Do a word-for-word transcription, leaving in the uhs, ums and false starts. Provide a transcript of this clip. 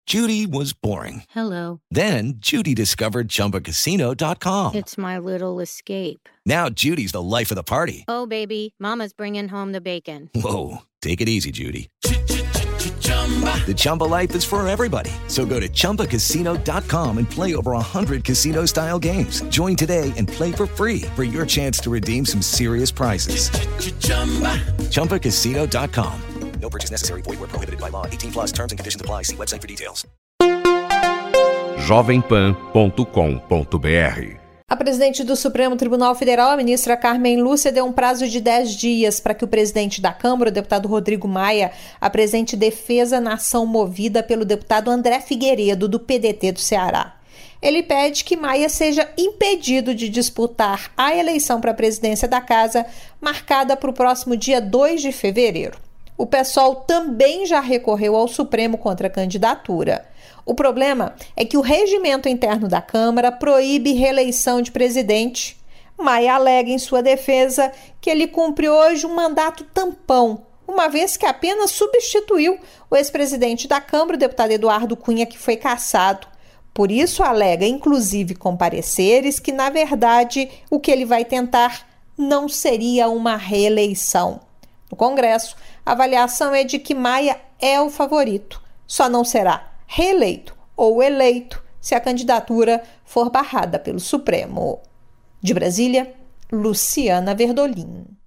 Judy was boring. Hello. Then Judy discovered Chumba Casino dot com. It's my little escape. Now Judy's the life of the party. Oh, baby, mama's bringing home the bacon. Whoa, take it easy, Judy. The Chumba life is for everybody. So go to Chumba Casino dot com and play over one hundred casino-style games. Join today and play for free for your chance to redeem some serious prizes. Chumba Casino dot com. No purchase necessary. Void where prohibited by law. eighteen plus terms and conditions apply. See website for details. jovem pan ponto com ponto b r. A presidente do Supremo Tribunal Federal, a ministra Carmen Lúcia, deu um prazo de dez dias para que o presidente da Câmara, o deputado Rodrigo Maia, apresente defesa na ação movida pelo deputado André Figueiredo, do P D T do Ceará. Ele pede que Maia seja impedido de disputar a eleição para a presidência da Casa, marcada para o próximo dia dois de fevereiro. O PSOL também já recorreu ao Supremo contra a candidatura. O problema é que o regimento interno da Câmara proíbe reeleição de presidente. Maia alega em sua defesa que ele cumpre hoje um mandato tampão, uma vez que apenas substituiu o ex-presidente da Câmara, o deputado Eduardo Cunha, que foi cassado. Por isso, alega, inclusive com pareceres, que, na verdade, o que ele vai tentar não seria uma reeleição. No Congresso, a avaliação é de que Maia é o favorito, só não será reeleito ou eleito se a candidatura for barrada pelo Supremo. De Brasília, Luciana Verdolim.